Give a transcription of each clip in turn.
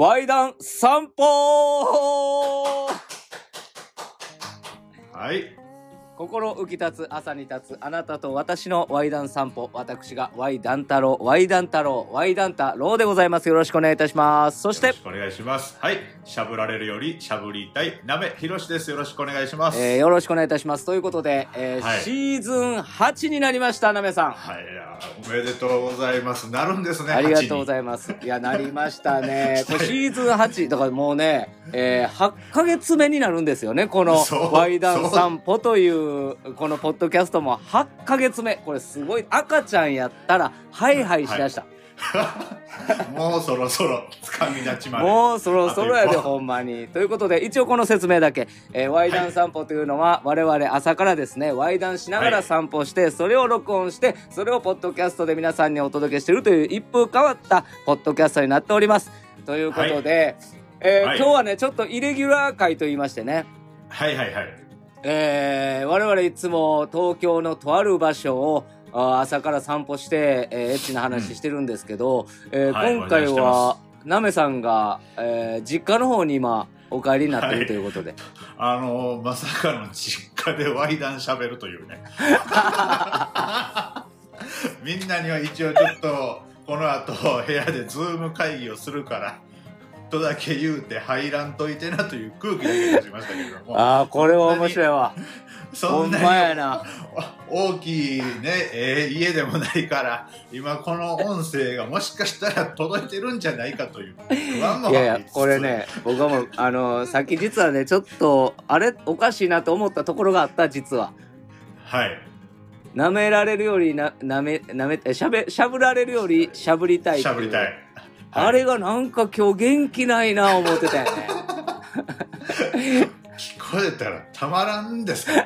ワイダン散歩。 はい。 心浮き立つ朝に立つあなたと私のワイダン散歩、私がワイダン太郎でございます。よろしくお願いいたします。そしてよろしくお願いします。はい。しゃぶられるよりしゃぶりたいなめひろしです。よろしくお願いします。 よろしくお願いいたします。ということで、 はい、 シーズン8になりました。なめさん。 はい、おめでとうございます。なるんですね。 ありがとうございます。いや、なりましたね。これシーズン8だからもうね、8ヶ月目になるんですよね。このワイダン散歩というこのポッドキャストも8ヶ月目。これすごい。赤ちゃんやったらハイハイしだした。 もうそろそろつかみ立ちまで。 もうそろそろやでほんまに。ということで一応この説明だけ、ワイダン散歩というのは、我々朝からですねワイダンしながら散歩して、それを録音してそれをポッドキャストで皆さんにお届けしているという一風変わったポッドキャストになっております。ということで、今日はねちょっとイレギュラー回と言いましてね、 はいはいはい、 我々いつも東京のとある場所を朝から散歩して、エッチな話してるんですけど、今回はなめさんが、実家の方に今お帰りになっているということで、 まさかの実家でワイダン喋るというねみんなには一応ちょっとこの後部屋でズーム会議をするからとだけ言うて入らんといてなという空気だけ出しましたけれども、 ああこれは面白いわ。 そんなにほんまやな。 大きいね、家でもないから今この音声がもしかしたら届いてるんじゃないかという不安もありつつ、 いやいやこれね僕はもうさっき実はねちょっとあれおかしいなと思ったところがあった。実ははい舐められるよりしゃぶられるよりしゃぶりたい。 しゃぶりたい、はい、 あれがなんか今日元気ないな思ってたよね聞こえたらたまらんですからね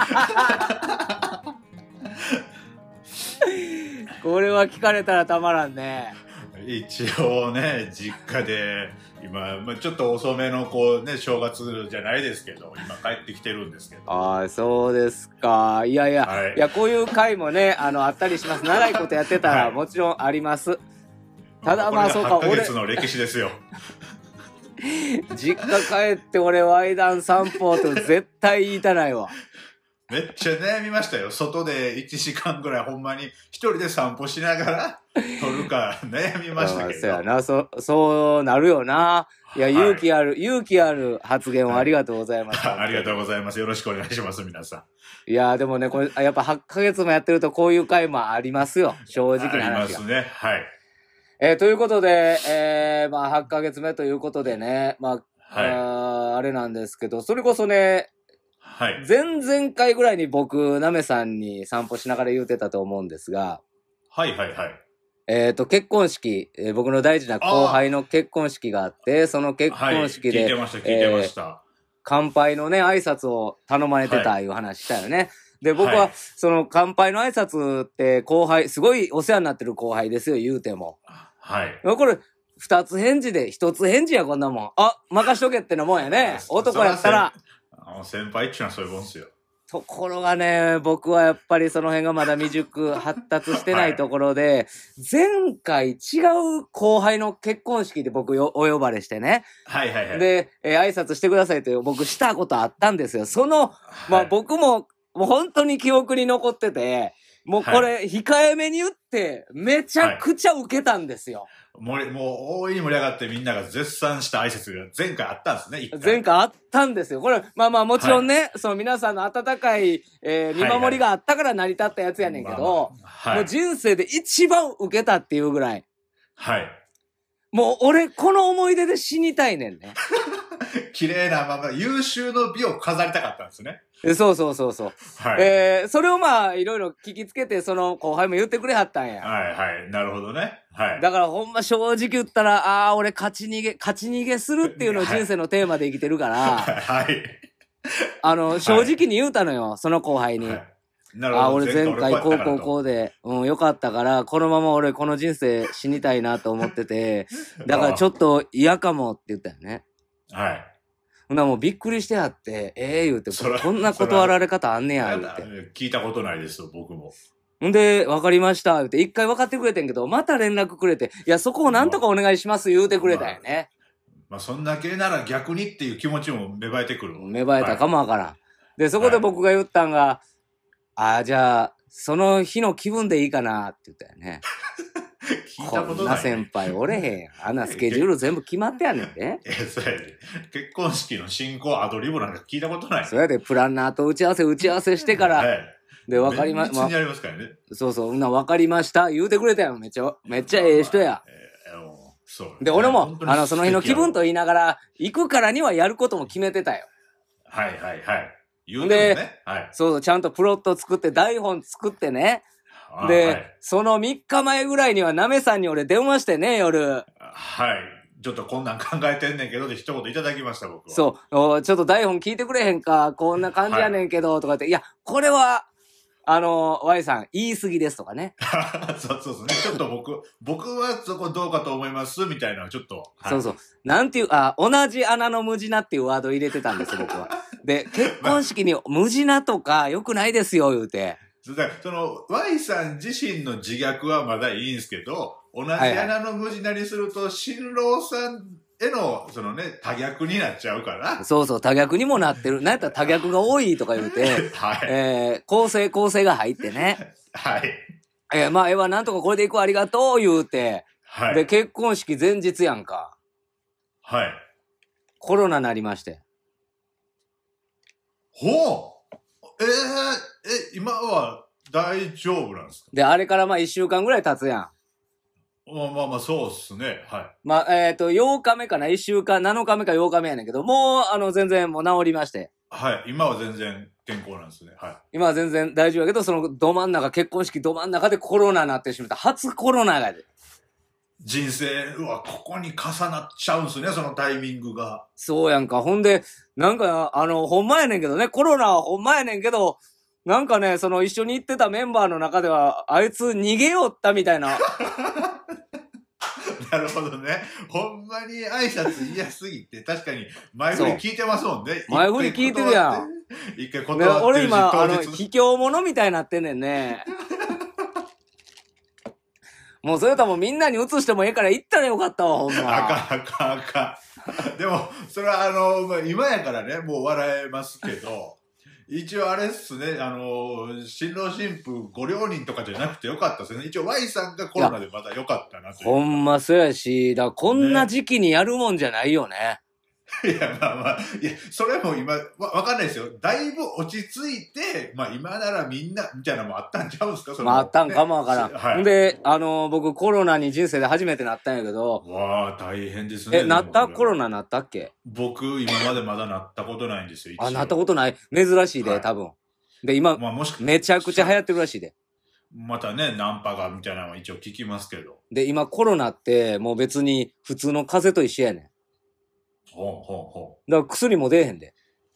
これは聞かれたらたまらんね。 一応ね実家で今、ちょっと遅めのこうね正月じゃないですけど今帰ってきてるんですけど。 ああそうですか。いやいや、はい、いやこういう回もねあったりします。長いことやってたらもちろんあります、はい、ただまあそうか 8ヶ月の歴史ですよ実家帰って俺ワイダン散歩と絶対言いたないわ。 めっちゃ悩みましたよ。外で1時間ぐらいほんまに一人で散歩しながら撮るか悩みましたけど。 そうやな、そうなるよな。いや、はい、勇気ある発言をありがとうございます。 はい、ありがとうございます。よろしくお願いします皆さん。いやでもねこれやっぱ8ヶ月もやってるとこういう回もありますよ、正直な話が。 ありますね。はい。 ということで、まあ8ヶ月目ということでね、まあ、はい、あれなんですけど、それこそね、はい、前々回ぐらいに僕なめさんに散歩しながら言うてたと思うんですが、 はいはいはい。 結婚式、僕の大事な後輩の結婚式があって、その結婚式で、 はい、聞いてました。 乾杯のね挨拶を頼まれてたいう話したよね。はい、で僕は、はい、その乾杯の挨拶って後輩すごいお世話になってる後輩ですよ言うても。はい。これ2つ返事で1つ返事やこんなもん。あ任しとけってのもんやね。男やったら。 先輩っていうのはそういうもんですよ。 ところがね僕はやっぱりその辺がまだ未熟発達してないところで、はい、前回違う後輩の結婚式で僕お呼ばれしてね、 はいはいはい、 で、挨拶してくださいと僕したことあったんですよ。その、まあ僕もう本当に記憶に残ってて、もうこれ控えめに言ってめちゃくちゃ受けたんですよ。 もう大いに盛り上がってみんなが絶賛した挨拶が前回あったんですね。 前回あったんですよ。これまあまあもちろんね、はい、その皆さんの温かい、見守りがあったから成り立ったやつやねんけど、もう人生で一番受けたっていうぐらい。はい。もう俺この思い出で死にたいねんね。 綺麗なまま優秀の美を飾りたかったんですね。 そうそうそうそう。はい。それをまあいろいろ聞きつけてその後輩も言ってくれはったんや。 はいはい。なるほどね。はい。 だからほんま正直言ったら俺勝ち逃げするっていうのを人生のテーマで生きてるから。はい。正直に言うたのよ、その後輩に。はい、なるほど。俺前回こうで、よかったから、このまま俺この人生死にたいなと思ってて、だからちょっと嫌かもって言ったよね。はい。ほなもうびっくりしてはって、言うて、こんな断られ方あんねや、言うて。 聞いたことないですよ、僕も。 んで、わかりました、言うて、一回分かってくれてんけど、また連絡くれて、いや、そこをなんとかお願いします、言うてくれたよね。 まあそんだけなら逆にっていう気持ちも芽生えてくる。 芽生えたかもわからん。で、そこで僕が言ったんが、じゃあ、その日の気分でいいかなって言ったよね。 聞いたことない、ね。 こんな先輩おれへん。あんなスケジュール全部決まってやねんで。 そうやで。結婚式の進行アドリブなんか聞いたことない。 そうやで、プランナーと打ち合わせしてから、はい、で、わかりました。 にありますからね。 そうそう、わかりました。言うてくれたよ。めっちゃええ人や。 そう、ね。 で、俺も、その日の気分と言いながら、行くからにはやることも決めてたよ。 はいはいはい。言うてもね。はい。 そう、ちゃんとプロット作って、台本作ってね。で、はい、その3日前ぐらいにはなめさんに俺電話してね、夜。 はい。ちょっとこんなん考えてんねんけどで一言いただきました、僕は。 そう、ちょっと台本聞いてくれへんか、こんな感じやねんけど、はい、とかって、いや、これは、Y さん、言い過ぎですとかね。 そうそうね。ちょっと僕はそこどうかと思います、みたいな、ちょっと。 はい、そうそう。なんていう、同じ穴の無地なっていうワード入れてたんですよ、僕は。で、結婚式に無地なとか良くないですよ、言うて。 その、Y さん自身の自虐はまだいいんですけど、同じ穴の無地なにすると、新郎さんへの、そのね、多逆になっちゃうから。 そうそう、多逆にもなってる。なんやったら多逆が多いとか言うて、はい。構成が入ってね。 はい。 まあ、なんとかこれでいくありがとう言うて、はい。で、結婚式前日やんか。 はい。 コロナなりまして。 ほう！今は大丈夫なんですか？ で、あれからまあ1週間ぐらい経つやん。 まあ、そうっすね。はい。 まあ、8日目かな ?1 週間、7日目か8日目やねんけど、もう、全然もう治りまして。 はい。今は全然健康なんですね。はい。 今は全然大丈夫やけど、その結婚式ど真ん中でコロナになってしまった。初コロナやで。 人生、ここに重なっちゃうんすね、そのタイミングが。 そうやんか。ほんで、なんか、ほんまやねんけどね、コロナはほんまやねんけど、なんかね、その一緒に行ってたメンバーの中では、あいつ逃げよったみたいな。 なるほどね。ほんまに挨拶嫌すぎて、確かに前振り聞いてますもんね。 前振り聞いてるやん。 一回断ってるし、 俺今、卑怯者みたいになってんねんね。もうそれともみんなに移してもええから行ったらよかったわ、ほんま。 あかん。でも、それは今やからね、もう笑えますけど、一応あれっすね、新郎新婦ご両人とかじゃなくてよかったですね。一応 Y さんがコロナでまだよかったなという。 ほんまそうやし、だからこんな時期にやるもんじゃないよね。 いや、まあ、いや、それも今、わかんないですよ。だいぶ落ち着いて、まあ今ならみんな、みたいなのもあったんちゃうんすか？ まああったんかもわからん。はい、で、僕コロナに人生で初めてなったんやけど。 わあ、大変ですね。 コロナなったっけ？ 僕、今までまだなったことないんですよ。 なったことない？珍しいで、多分。で、今、まあ、めちゃくちゃ流行ってるらしいで。 またね、ナンパがみたいなのは一応聞きますけど。 で、今コロナってもう別に普通の風邪と一緒やねん。だから薬も出えへんで。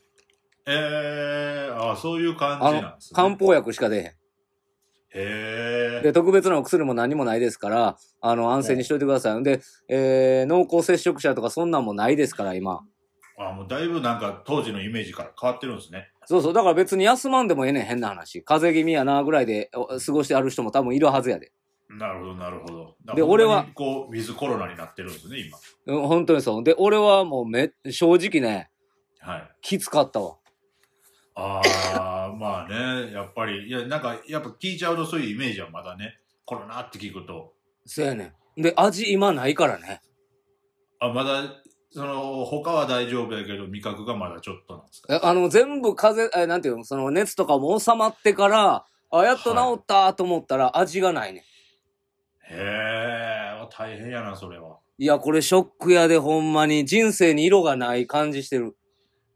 そういう感じなんですね。 漢方薬しか出えへん。で、特別なお薬も何もないですから、安静にしといてください。で、濃厚接触者とかそんなんもないですから、今。 もうだいぶなんか当時のイメージから変わってるんですね。 そうそう。だから別に休まんでもええねん、変な話。風邪気味やなぐらいで過ごしてある人も多分いるはずやで。 なるほど、なるほど。 で、俺は、 こう、ウィズコロナになってるんですね、 今。本当にそう。で、俺はもう正直ね、 はい。 きつかったわ。 まあね、やっぱり、いや、なんか、やっぱ聞いちゃうとそういうイメージはまだね、コロナって聞くと。 そうやねん。で、味今ないからね。 まだ、他は大丈夫やけど、味覚がまだちょっとなんですか？ 全部なんていうの、その熱とかも収まってから、やっと治ったと思ったら味がないねん。 大変やな、それは。 いや、これショックやで、ほんまに。人生に色がない感じしてる。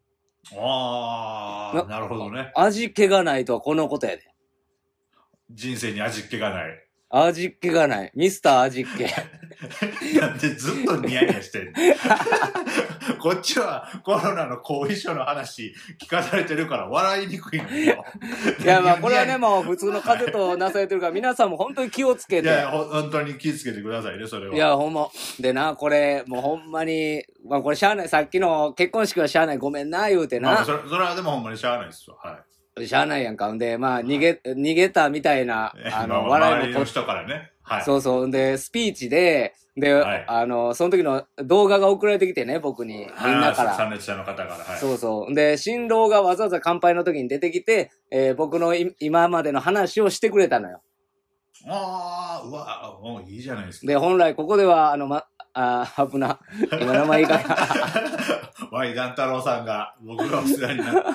なるほどね。 味気がないとはこのことやで。 人生に味気がない。 味気がない。ミスター味気。 なんでずっとニヤニヤしてんの？こっちはコロナの後遺症の話聞かされてるから笑いにくいのよ。 いや、まあこれはね、もう普通の風邪となされてるから、皆さんも本当に気をつけて。 いや、本当に気をつけてくださいね、それは。 いや、ほんま。でな、これ、もうほんまに、まあこれしゃあない。さっきの結婚式はしゃあない。ごめんな、言うてな。 まあ、それはでもほんまにしゃあないですよ。はい。 しゃあないやんか。んで、まあ逃げたみたいな、 笑いも。周りの人からね。 はい。 そうそう。で、スピーチで、 はい、 その時の動画が送られてきてね、僕に。みんなから。 参列者の方から。はい。 そうそう。で、新郎がわざわざ乾杯の時に出てきて、僕の今までの話をしてくれたのよ。 ああ、うわ、もういいじゃないですか。 で、本来ここでは、危な。今名前いいかな。 Y 団太郎さんが、僕がお世話になった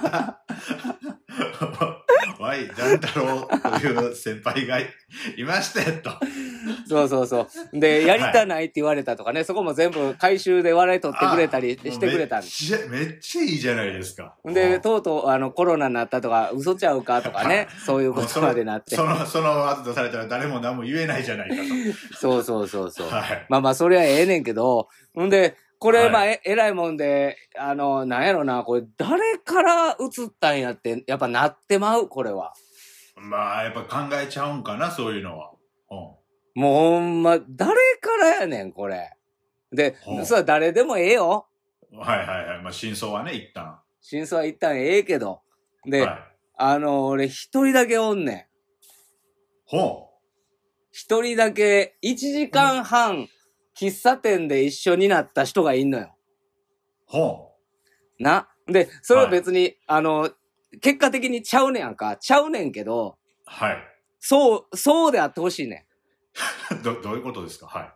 。Y 団太郎という先輩がいましたよと。 そうそうそう。で、やりたないって言われたとかね、そこも全部回収で笑い取ってくれたりしてくれたんです。 めっちゃいいじゃないですか。 で、とうとうコロナになったとか、嘘ちゃうかとかね、そういうことまでなって。 その後とされたら誰も何も言えないじゃないかと。そうそう。 はい、 まあ、それはええねんけど、んで、これ、まあ、えらいもんで、なんやろな、これ、誰から移ったんやって、やっぱなってまう、これは。 まあ、やっぱ考えちゃうんかな、そういうのは。 もうほんま、誰からやねん、これ。で、それは誰でもええよ。 はい。まあ、真相はね、一旦。 真相は一旦ええけど。で、俺一人だけおんねん。一人だけ、1時間半、喫茶店で一緒になった人がいんのよ。な。で、それは別に、結果的にちゃうねやんか。ちゃうねんけど、 はい。 そうであってほしいねん。どういうことですか？はい。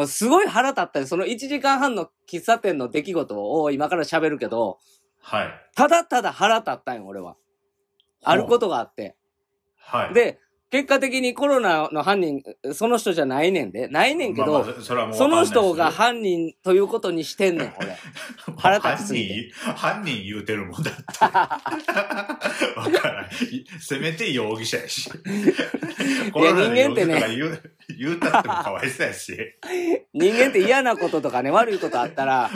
すごい腹立ったよ。その1時間半の喫茶店の出来事を今から喋るけど、 はい。 ただただ腹立ったんよ、俺は。あることがあって。 はい。 で、結果的にコロナの犯人、その人じゃないねんで。ないねんけど、その人が犯人ということにしてんねん、俺。腹立ちすぎて。 犯人言うてるもんだって。わからん。せめて容疑者やし。 いや、人間ってね。 言うたってもかわいそうやし。 人間って嫌なこととかね、悪いことあったら、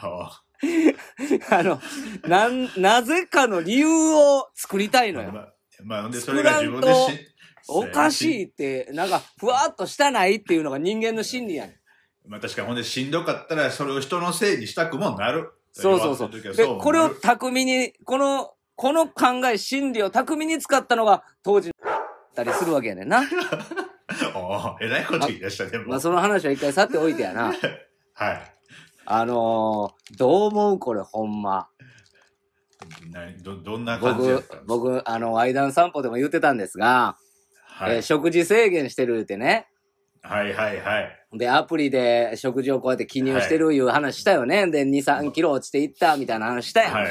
なぜかの理由を作りたいのよ。 まあ、で、それが自分でおかしいって、なんか、ふわっとしたないっていうのが人間の心理やねん。 まあ確かに、ほんでしんどかったら、それを人のせいにしたくもなる。 そう。で、これを巧みに、この考え、心理を巧みに使ったのが、当時だったりするわけやねんな。 えらいこと言い出したね、 まあその話は一回去っておいてやな。 はい。 どう思うこれ、ほんま。 どんな感じだったんですか？ 僕、愛談散歩でも言ってたんですが、はい、食事制限してるってね。 はい。 で、アプリで食事をこうやって記入してるいう話したよね。で、2、3キロ落ちていったみたいな話したやんか。 はい。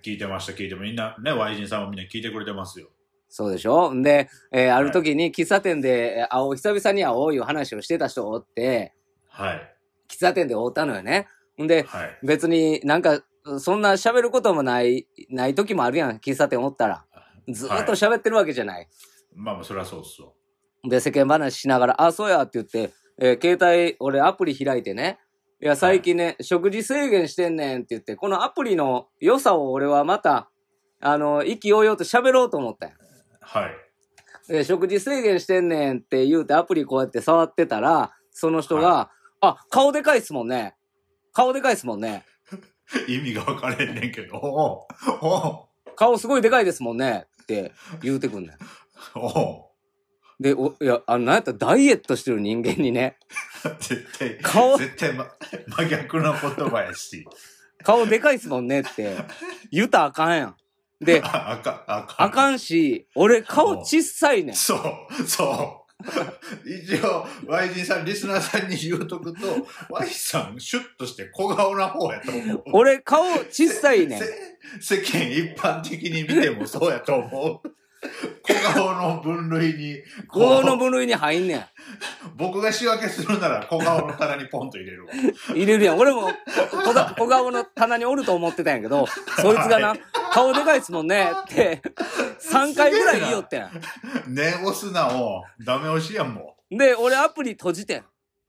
聞いてました。みんな、ね、ワイジンさんもみんな聞いてくれてますよ。 そうでしょ？で、ある時に喫茶店で久々に会おういう話をしてた人がおって、 はい。 喫茶店で会ったのよね。んで、別になんか、そんな喋ることもない時もあるやん、喫茶店おったら。ずーっと喋ってるわけじゃない。 まあ、それはそうっすよ。 で、世間話しながら、そうやって言って、携帯、俺アプリ開いてね、いや、最近ね、食事制限してんねんって言って、このアプリの良さを俺はまた、意気揚々と喋ろうと思ったんや。 はい。 で、食事制限してんねんって言うてアプリこうやって触ってたら、その人が、顔でかいっすもんね。 意味が分かれんねんけど。 顔すごいでかいですもんねって言うてくんねん。で、いや、なんやったらダイエットしてる人間にね。 絶対真逆の言葉やし。 顔でかいっすもんねって言うたらあかんやん。で、あかんし、俺顔ちっさいねん。 そう。一応、Y 人さん、リスナーさんに言うとくと、Y さん、シュッとして小顔な方やと思う。 俺顔ちっさいねん。 世間一般的に見てもそうやと思う。小顔の分類に。 小顔の分類に入んねん。 僕が仕分けするなら小顔の棚にポンと入れるわ。 入れるやん。俺も小顔の棚におると思ってたんやけど、そいつがな、顔でかいっすもんねって、3回ぐらい言いよってん。 ね押すなもう。ダメ押しやんもう。で、俺アプリ閉じてん。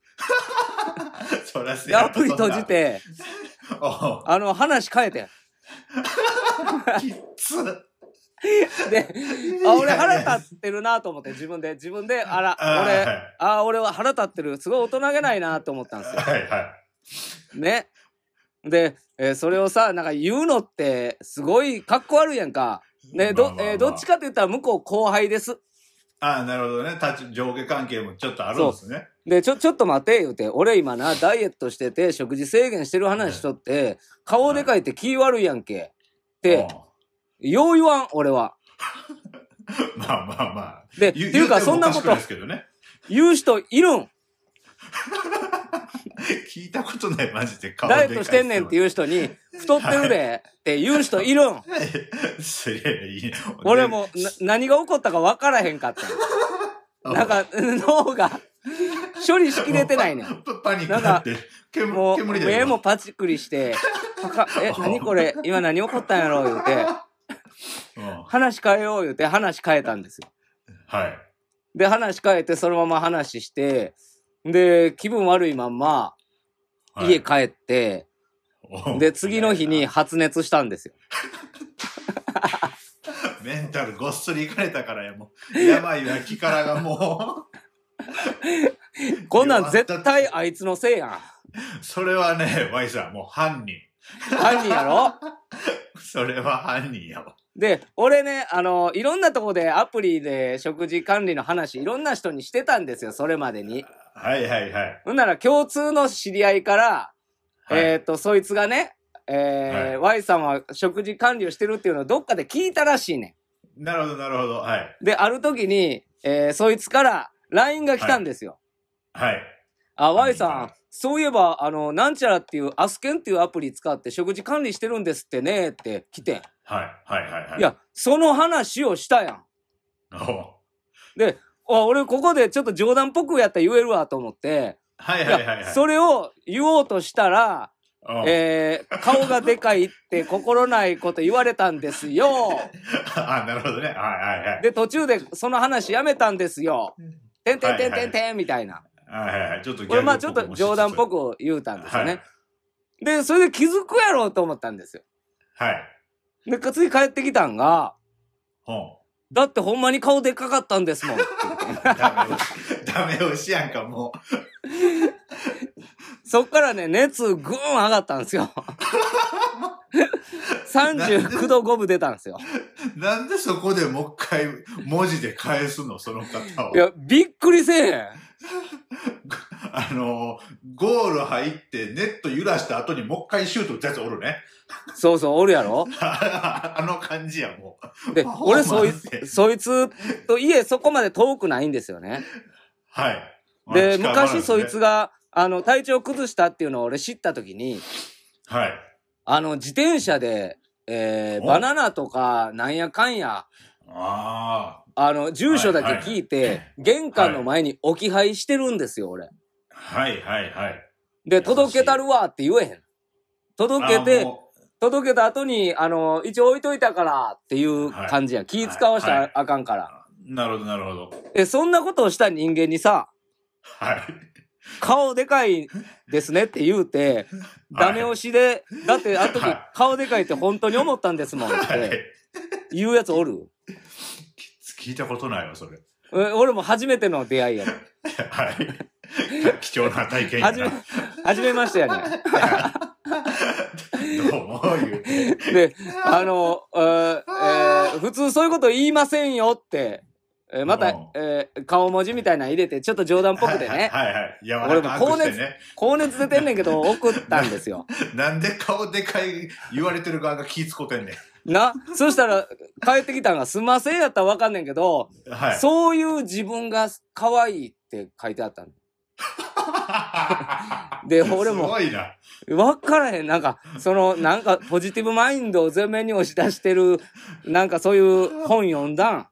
そらせや。 アプリ閉じて、話変えてん。 きつっ。 で、俺腹立ってるなと思って、自分で、俺は腹立ってる。すごい大人げないなと思ったんですよ。ね。で、それをさ、なんか言うのって、すごいかっこ悪いやんか。ね、どっちかって言ったら向こう後輩です。 ああ、なるほどね。上下関係もちょっとあるんですね。 で、ちょっと待て、言うて、俺今な、ダイエットしてて、食事制限してる話しとって、顔でかいって気悪いやんけ。って、よう言わん、俺は。 まあまあまあ。 で、っていうか、そんなこと、言う人いるん。 聞いたことない、マジで。 ダイエットしてんねんって言う人に、太ってるでって言う人いるん。俺も何が起こったか分からへんかった。なんか、脳が処理しきれてないねん。 パニックになって。 もう、目もパチクリして、何これ今何起こったんやろ言うて、話変えよう言うて話変えたんですよ。 はい。 で、話変えて、そのまま話して、で、気分悪いまんま、家帰って、で、次の日に発熱したんですよ。 メンタルごっそりいかれたからや、もう。病は気からがもう。こんなん絶対あいつのせいやん。 それはね、ワイさん、もう犯人。 犯人やろそれは犯人やわ。 で、俺ね、いろんなとこでアプリで食事管理の話、いろんな人にしてたんですよ、それまでに。 はいはいはい。 ほんなら共通の知り合いから、そいつがね、Y さんは食事管理をしてるっていうのをどっかで聞いたらしいねん。なるほどなるほど。はい。 で、ある時に、そいつから LINE が来たんですよ。 はい。 Y さん、そういえば、なんちゃらっていう、アスケンっていうアプリ使って食事管理してるんですってね、って来て。 はい、はい、はい。 いや、その話をしたやん。で、俺ここでちょっと冗談っぽくやったら言えるわと思って、 はいはいはい、はい。 それを言おうとしたら、顔がでかいって心ないこと言われたんですよ。 あ、なるほどね。はいはいはい。 で、途中でその話やめたんですよ。てんてんてんてんてんみたいな。 はいはいはい。ちょっとこれまあちょっと冗談っぽく言うたんですよね。はい、で、それで気づくやろうと思ったんですよ。 はい。 で、次帰ってきたんが、だってほんまに顔でっかかったんですもん。 ダメ押しやんか、もう。 そっからね、熱ぐーん上がったんですよ。39度5分出たんですよ。 なんでそこでもう一回文字で返すの、その方は。 いや、びっくりせえへん。 ゴール入ってネット揺らした後にもう一回シュート打ったやつおるね。 そうそう、おるやろあの感じや、もう。で、俺そいつと家そこまで遠くないんですよね。 はい。 で、昔そいつが、体調崩したっていうのを俺知ったときに、 はい。 自転車で、バナナとかなんやかんや、住所だけ聞いて、玄関の前に置き配してるんですよ、俺。 はいはいはい。 で、届けたるわって言えへん。届けた後に、一応置いといたからっていう感じや。気使わしたらあかんから。 なるほどなるほど。 そんなことをした人間にさ、 はい。 顔でかいですねって言うて、ダメ押しで、だってあの時顔でかいって本当に思ったんですもんって言うやつおる？ 聞いたことないわ、それ。 俺も初めての出会いやね。 はい。貴重な体験やな。 初めましてやね。 どうも言うて。 で、普通そういうこと言いませんよって、また、顔文字みたいなの入れて、ちょっと冗談っぽくてね。 はいはい。 俺も高熱出てんねんけど、送ったんですよ。 なんで顔でかい言われてる側が気使ってんねん。 そしたら、帰ってきたんが、すんませんやったらわかんねんけど、はい、そういう自分が可愛いって書いてあったの。で、俺も、 すごいな。 わからへん。なんかポジティブマインドを前面に押し出してる、なんかそういう本読んだん。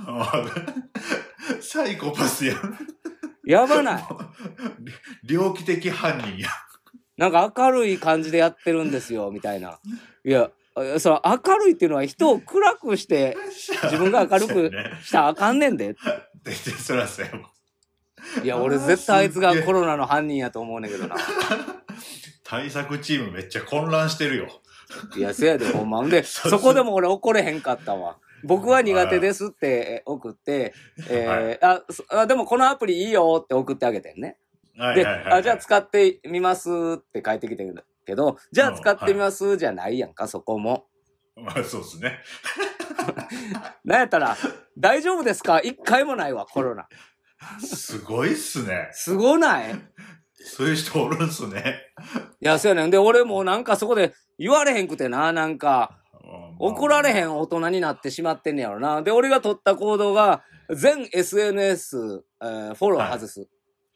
サイコパスやん。 やばない。 猟奇的犯人や。 なんか明るい感じでやってるんですよ、みたいな。いや、その明るいっていうのは人を暗くして、自分が明るくしたらあかんねんで。 そらそうやもん。 いや、俺絶対あいつがコロナの犯人やと思うねんけどな。 対策チームめっちゃ混乱してるよ。 いや、せやで、ほんま。で、そこでも俺怒れへんかったわ。僕は苦手ですって送って、でもこのアプリいいよって送ってあげてんね。で、じゃあ使ってみますって返ってきてるけど、じゃあ使ってみますじゃないやんか、そこも。 まあそうですね。 なんやったら、 大丈夫ですか？一回もないわ、コロナ。 すごいっすね。 すごない？ そういう人おるんすね。 いや、そうやねん。で、俺もなんかそこで言われへんくてな、なんか、怒られへん大人になってしまってんねやろな。で、俺が取った行動が、全 SNS、フォロー外す。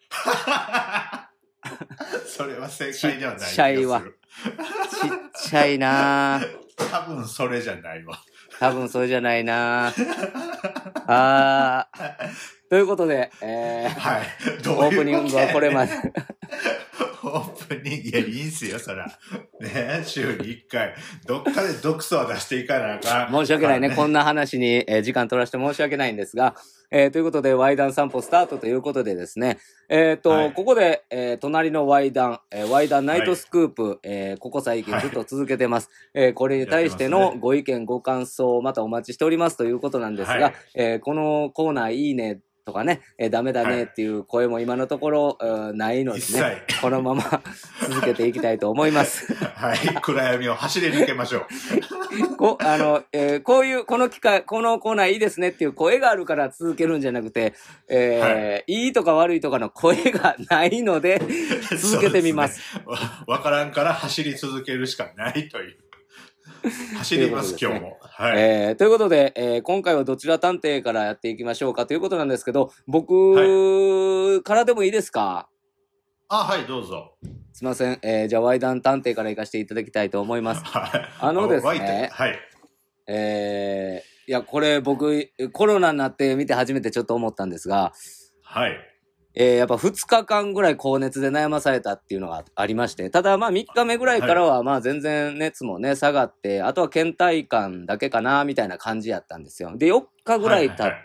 それは正解ではない気がする。 ちっちゃいわ。ちっちゃいな多分それじゃないわ。 多分それじゃないなあということで、 はい。 オープニングはこれまで。 オープニング、いや、いいんすよ、そら。ね、週に1回。どっかで毒素は出していかなあかん。 申し訳ないね。こんな話に、時間取らせて申し訳ないんですが、ということで、ワイダン散歩スタートということでですね、ここで、隣のワイダンナイトスクープ、ここ最近ずっと続けてます。これに対してのご意見、ご感想をまたお待ちしておりますということなんですが、このコーナーいいね、とかね、ダメだねっていう声も今のところ、ないのでね、このまま続けていきたいと思います。 はい、暗闇を走り抜けましょう。 こういう、この機会、このコーナーいいですねっていう声があるから続けるんじゃなくて、いいとか悪いとかの声がないので、続けてみます。 わからんから走り続けるしかないという。走ります、今日も。 はい。ということで、今回はどちら探偵からやっていきましょうかということなんですけど、僕からでもいいですか？ はい、どうぞ。 すいません。じゃあ、ワイダン探偵から行かせていただきたいと思います。ですね。 はい。 いや、これ僕、コロナになって見て初めてちょっと思ったんですが、 はい。 やっぱ2日間ぐらい高熱で悩まされたっていうのがありまして、ただまあ3日目ぐらいからはまあ全然熱もね下がって、あとは倦怠感だけかなみたいな感じやったんですよ。で、4日ぐらい経って、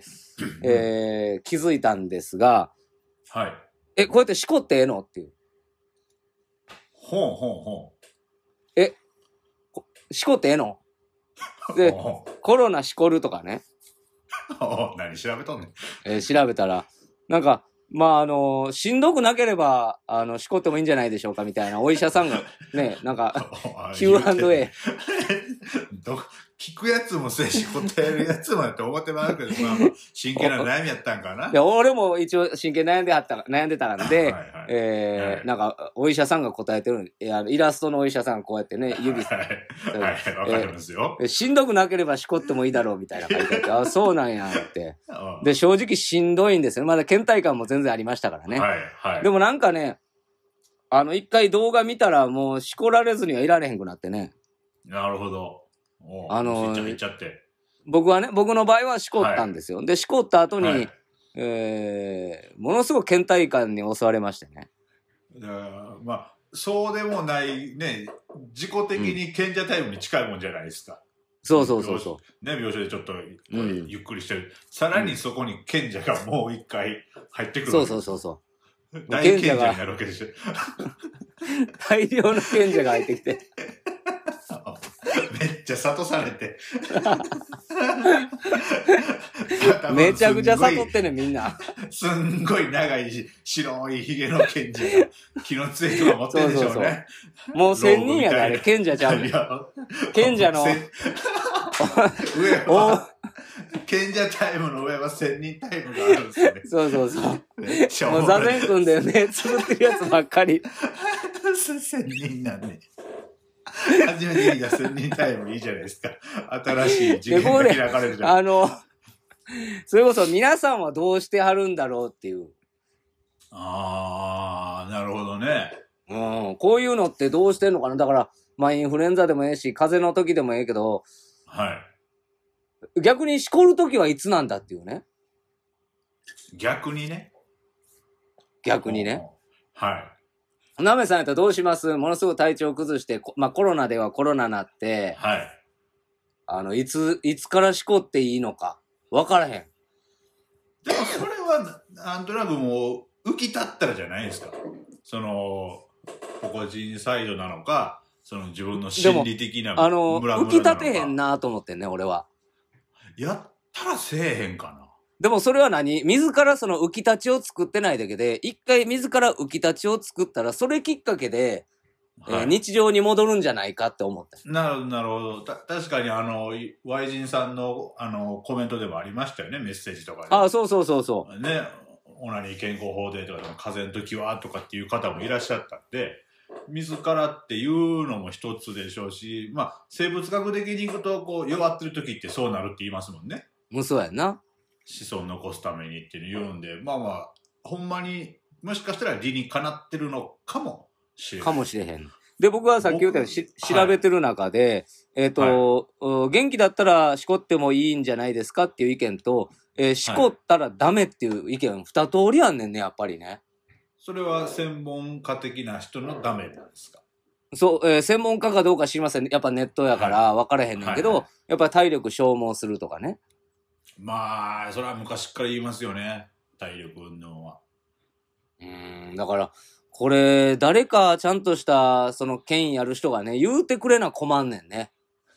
気づいたんですが、 はい。 こうやってしこってええのっていう。 ほう。 しこってええので、コロナしこるとかね。 何調べとんねん。調べたら、なんか、まあしんどくなければ、しこってもいいんじゃないでしょうかみたいなお医者さんがね、なんか、Q&A。聞くやつもせし答えるやつもって思ってもらうけど、まあ、真剣な悩みやったんかな。 いや、俺も一応真剣に悩んでたんで、なんか、お医者さんが答えてるイラストのお医者さんがこうやってね、指さはい、わかりますよ。 しんどくなければしこってもいいだろうみたいな書いてあって、あ、そうなんやって。で、正直しんどいんですよ。まだ倦怠感も全然ありましたからね。でもなんかね、一回動画見たらもうしこられずにはいられへんくなってね。 なるほど。入っちゃって。 僕の場合はしこったんですよ。で、しこった後に、ものすごく倦怠感に襲われましてね。 まあ、そうでもないね、自己的に賢者タイムに近いもんじゃないですか。 そう。ね、 病床でちょっとゆっくりしてる。さらにそこに賢者がもう一回入ってくる。 そう。 大賢者になるわけでしょ。 大量の賢者が入ってきて。 めっちゃ諭されて。 めちゃくちゃ悟ってね、みんな。 すんごい長い白い髭の賢者が気の杖とか持ってるでしょうね。 もう1000人やで、あれ、賢者ちゃうね。賢者の。 上は、賢者タイムの上は1000人タイムがあるんですね。 そう。もう座禅組んでね、作ってるやつばっかり。 1000人なんで。初めて見た1000人タイムいいじゃないですか。新しい次元が開かれるじゃん。 それこそ皆さんはどうしてはるんだろうっていう。 なるほどね。 こういうのってどうしてんのかな。だから、まあインフルエンザでもええし、風邪の時でもええけど、逆にしこる時はいつなんだっていうね。 逆にね。 なめさんやったらどうします？ものすごく体調崩して、まあコロナではコロナなって、いつからしこっていいのか、わからへん。 でもそれは、なんとなくもう、浮き立ったらじゃないですか。個々人サイドなのか、自分の心理的な浮き立てへんなと思ってね、俺は。 やったらせえへんかな。 でもそれは自らその浮き立ちを作ってないだけで、一回自ら浮き立ちを作ったら、それきっかけで、 日常に戻るんじゃないかって思って。 なるほど、なるほど。確かにワイジンさんのコメントでもありましたよね、メッセージとかで。 ああ、そうそうそうそう。 ね、オナニー健康法でとか、風邪の時はとかっていう方もいらっしゃったんで、自らっていうのも一つでしょうし、まあ、生物学的にいくと、こう、弱ってる時ってそうなるって言いますもんね。 もうそうやな。 子孫残すためにっていうの言うんで、まあまあ、ほんまに、もしかしたら理にかなってるのかもしれない。 かもしれへん。で、僕はさっき言ったように調べてる中で、元気だったらしこってもいいんじゃないですかっていう意見と、しこったらダメっていう意見、二通りあんねんね、やっぱりね。 それは専門家的な人のダメなんですか？ そう、専門家かどうか知りません。やっぱネットやから分からへんねんけど、やっぱり体力消耗するとかね。 まあ、それは昔から言いますよね。体力運動は。 だから、これ、誰かちゃんとした、その権威ある人がね、言うてくれな困んねんね。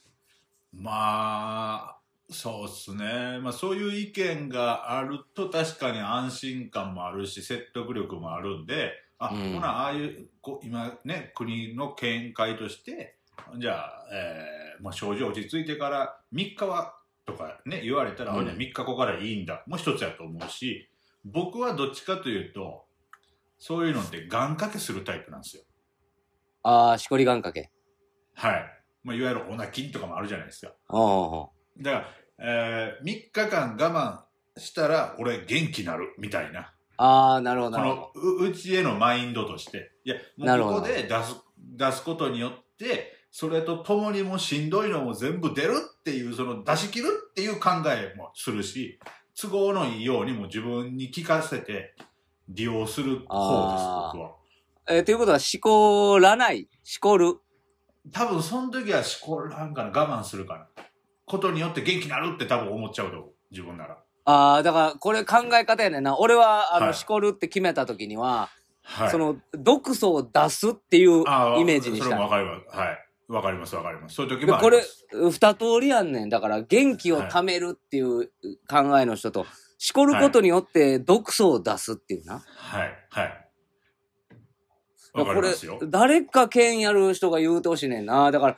まあ、そうっすね。まあ、そういう意見があると確かに安心感もあるし、説得力もあるんで、ほな、ああいう、今ね、国の見解として、じゃあ、まあ、症状落ち着いてから3日は、とかね、言われたら、3日後からいいんだ。もう一つやと思うし、僕はどっちかというと、そういうのって願掛けするタイプなんですよ。 ああ、しこり願掛け。 はい。まあ、いわゆるオナキンとかもあるじゃないですか。だから、3日間我慢したら俺元気になるみたいな。 ああ、なるほど。 このうちへのマインドとして。いや、もうここで出すことによって、それとともにもうしんどいのも全部出るっていう、その出し切るっていう考えもするし、都合のいいようにも自分に聞かせて利用する方です、僕は。 ということは、しこらない、しこる。 多分その時はしこらんかな、我慢するかな。ことによって元気になるって多分思っちゃうと思う、自分なら。 ああ、だからこれ考え方やねんな。俺は、しこるって決めた時には、その、毒素を出すっていうイメージにした。 それもわかります。はい。わかります、わかります。そういう時もあります。 これ、二通りやんねん。だから、元気を貯めるっていう考えの人と、しこることによって毒素を出すっていうな。 はい、はい。 これ、誰か権やる人が言うてほしいねんな。だから、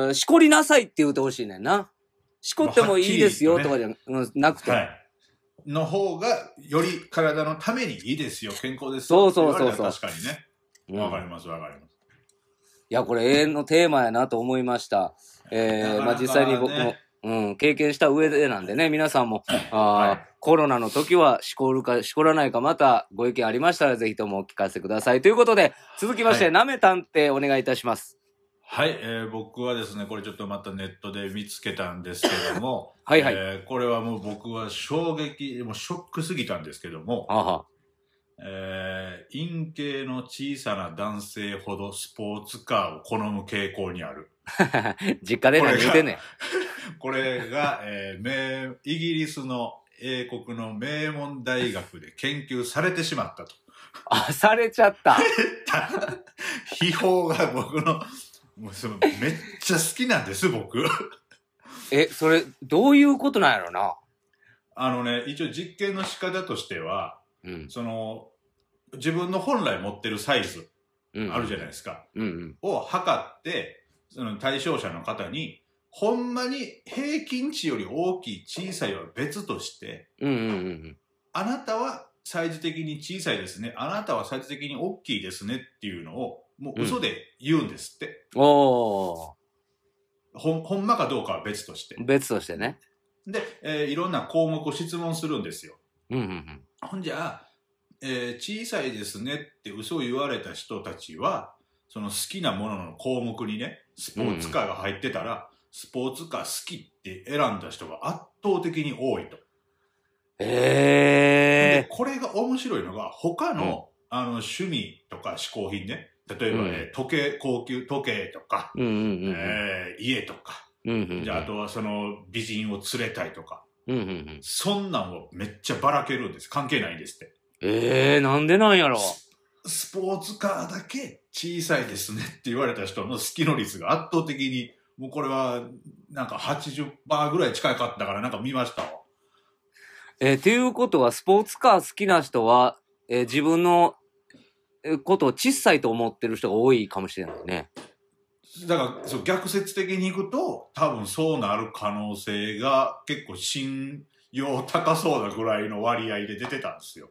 しこりなさいって言うてほしいねんな。しこってもいいですよとかじゃなくて。はい。 の方が、より体のためにいいですよ。健康ですよ。 そう。 確かにね。わかります、わかります。 いや、これ永遠のテーマやなと思いました。まあ実際に僕も、経験した上でなんでね、皆さんも、コロナの時はしこるかしこらないか、またご意見ありましたらぜひともお聞かせください。ということで、続きまして、なめ探偵お願いいたします。 はい、僕はですね、これちょっとまたネットで見つけたんですけども、 はい、 これはもう僕は衝撃、もうショックすぎたんですけども、陰茎の小さな男性ほどスポーツカーを好む傾向にある。 実家で何言うてんねん。 これが、イギリスの英国の名門大学で研究されてしまったと。 されちゃった。 秘宝が僕の、もうめっちゃ好きなんです、僕。 それ、どういうことなんやろな。 一応実験の仕方としては、自分の本来持ってるサイズ、あるじゃないですか。を測って、その対象者の方に、ほんまに平均値より大きい小さいは別として、あなたはサイズ的に小さいですね。あなたはサイズ的に大きいですねっていうのを、もう嘘で言うんですって。ほんまかどうかは別として。 別としてね。 で、いろんな項目を質問するんですよ。ほんじゃあ、小さいですねって嘘を言われた人たちは、その好きなものの項目にね、スポーツカーが入ってたら、スポーツカー好きって選んだ人が圧倒的に多いと。で、これが面白いのが、他の、趣味とか嗜好品ね、例えば、高級時計とか、家とか、じゃあ、あとはその美人を連れたいとか、そんなんをめっちゃばらけるんです。関係ないんですって。 なんでなんやろ。 スポーツカーだけ小さいですねって言われた人の好きの率が圧倒的に、もうこれはなんか 80% ぐらい近かったからなんか見ましたわ。 っていうことはスポーツカー好きな人は、自分のことを小さいと思ってる人が多いかもしれないね。 だからそう逆説的にいくと多分そうなる可能性が結構信用高そうなぐらいの割合で出てたんですよ。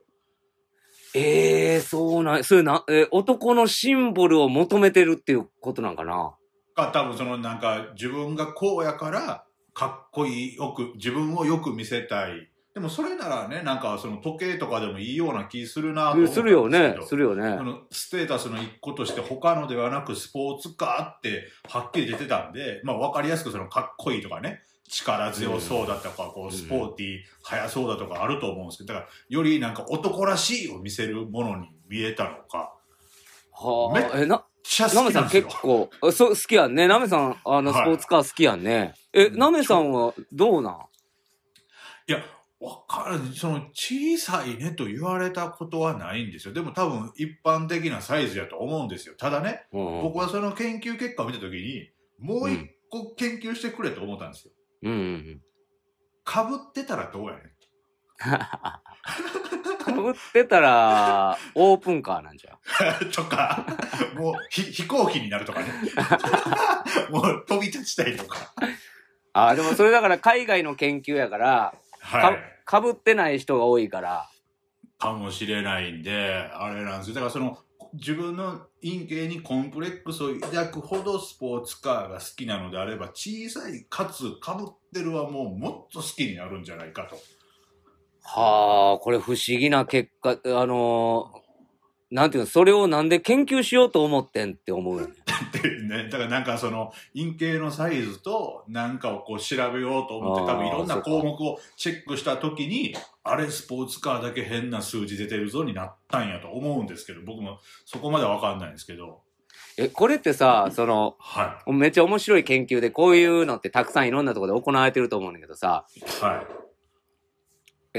そうなん、そういうな、男のシンボルを求めてるっていうことなんかな。 多分そのなんか自分がこうやからかっこいい自分をよく見せたい。でもそれならね、なんかその時計とかでもいいような気するなと思ったんですけど。 するよね、するよね。 このステータスの一個として他のではなくスポーツカーってはっきり出てたんで、まあわかりやすくそのかっこいいとかね、力強そうだとか、こうスポーティー、速そうだとかあると思うんですけど、だからよりなんか男らしいを見せるものに見えたのか。 はあ、 めっちゃ好きなんですよ。 なめさん結構、好きやんね。なめさん、スポーツカー好きやんね。なめさんはどうなん？ いや、わからん。その小さいねと言われたことはないんですよ。でも多分一般的なサイズやと思うんですよ。ただね、僕はその研究結果を見たときに、もう一個研究してくれと思ったんですよ。かぶってたらどうやねん。 かぶってたら、オープンカーなんじゃ。 とか、もう飛行機になるとかね。もう飛び立ちたいとか。 でもそれだから海外の研究やから、 はい。 かぶってない人が多いから。 かもしれないんで、あれなんですよ。だからその、自分の陰茎にコンプレックスを抱くほどスポーツカーが好きなのであれば、小さいかつかぶってるはもっと好きになるんじゃないかと。 はあ、これ不思議な結果、なんていうの、それをなんで研究しようと思ってんって思うよね。 ね、だからなんかその陰茎のサイズとなんかをこう調べようと思って多分いろんな項目をチェックした時にあれスポーツカーだけ変な数字出てるぞになったんやと思うんですけど、僕もそこまでは分かんないんですけど。 これってさ、 はい、 めっちゃ面白い研究でこういうのってたくさんいろんなところで行われてると思うんだけどさ、 はい。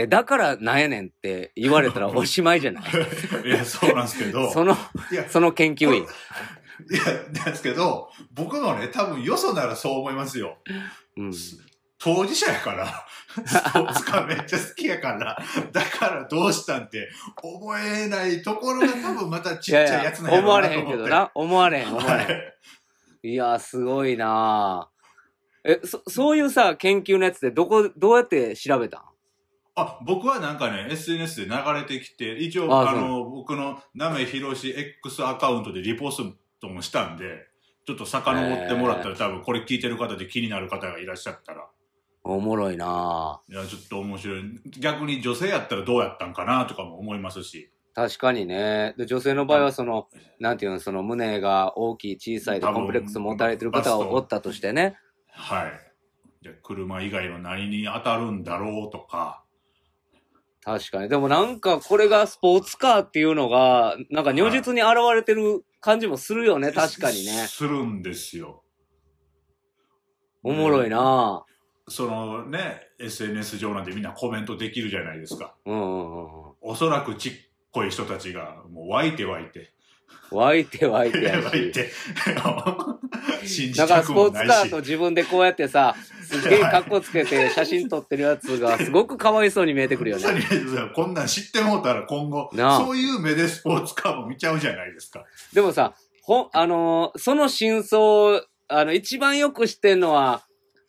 だからなんやねんって言われたらおしまいじゃない？ いや、そうなんですけど。 その研究員。 いや、なんですけど、僕もね、多分よそならそう思いますよ。当事者やから、スポーツカーめっちゃ好きやから、だからどうしたんって思えないところが多分またちっちゃいやつなんやろうなと思って。 思われへんけどな。思われへん。いや、すごいな。そういうさ、研究のやつでどうやって調べたん？ 僕はなんかね、SNS で流れてきて、一応、僕のなめひろし X アカウントでリポストもしたんで、ちょっと遡ってもらったら多分これ聞いてる方で気になる方がいらっしゃったら。 おもろいないや、ちょっと面白い。逆に女性やったらどうやったんかなとかも思いますし。 確かにね。で、女性の場合はなんていうの、その胸が大きい小さいでコンプレックス持たれてる方がおったとしてね。 はい。じゃあ車以外の何に当たるんだろうとか。 確かに。でもなんかこれがスポーツカーっていうのが、なんか如実に現れてる感じもするよね、確かにね。 するんですよ。 おもろいなぁ。 そのね、SNS 上なんでみんなコメントできるじゃないですか。おそらくちっこい人たちがもう湧いて。 湧いてやし。 湧いて。信じだからスポたくもないし。 ーツカーと自分でこうやってさ、すげえカッコつけて写真撮ってるやつがすごくかわいそうに見えてくるよね。 こんなん知ってもうたら今後、そういう目でスポーツカーも見ちゃうじゃないですか。 でもさ、その真相、一番よく知ってんのは、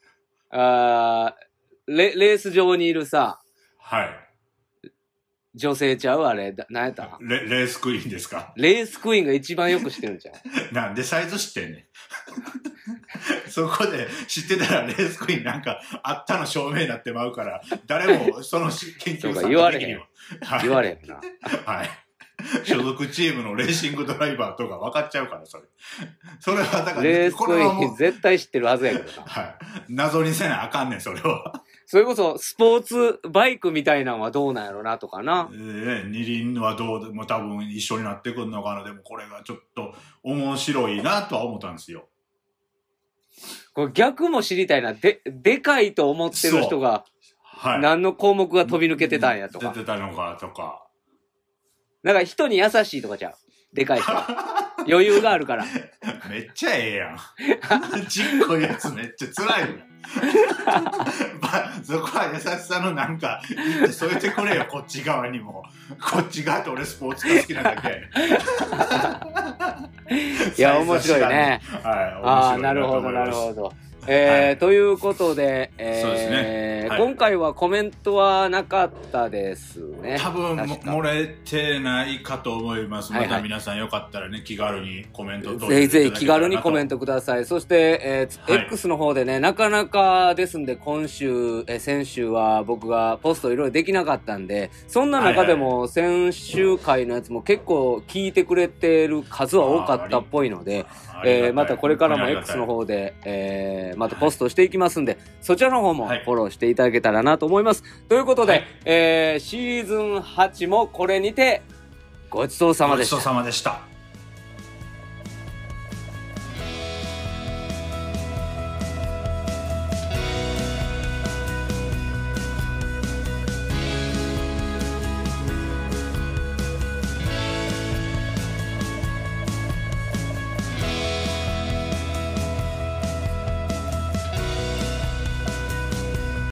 レース場にいるさ、 はい。 女性ちゃうあれ、何やったレースクイーンですか？ レースクイーンが一番よく知ってるんちゃうなんでサイズ知ってんねん。そこで知ってたらレースクイーンなんかあったの証明になってまうから、誰もその研究参加的には。 言われへんな。 はい。所属チームのレーシングドライバーとか分かっちゃうから、それ。それはだから、 レースクイーン絶対知ってるはずやけどな。 はい。謎にせなあかんねん、それは。 それこそ、スポーツバイクみたいなのはどうなんやろなとかな。 二輪はどうでも多分一緒になってくるのかな。でもこれがちょっと面白いなとは思ったんですよ。 これ逆も知りたいな。でかいと思ってる人が、はい、何の項目が飛び抜けてたんやとか。 出てたのかとか。 なんか人に優しいとかじゃん。でかい人は。余裕があるから。 めっちゃええやん。ちっこいやつめっちゃ辛いよ。そこは優しさのなんか言って添えてくれよ、こっち側にも。こっち側って俺スポーツが好きなだけやね。 いや、面白いね。 はい、 なるほど、なるほど。ということで、 そうですね。 今回はコメントはなかったですね。 多分漏れてないかと思います。また皆さんよかったらね、気軽にコメントをぜひぜひ気軽にコメントください。そして、X の方でね、なかなかですんで、先週は僕がポストいろいろできなかったんで、そんな中でも先週回のやつも結構聞いてくれてる数は多かったっぽいので、またこれからも X の方で、またポストしていきますんで、そちらの方もフォローしていただけたらなと思います。ということで、シーズン8もこれにてごちそうさまでした。 ごちそうさまでした。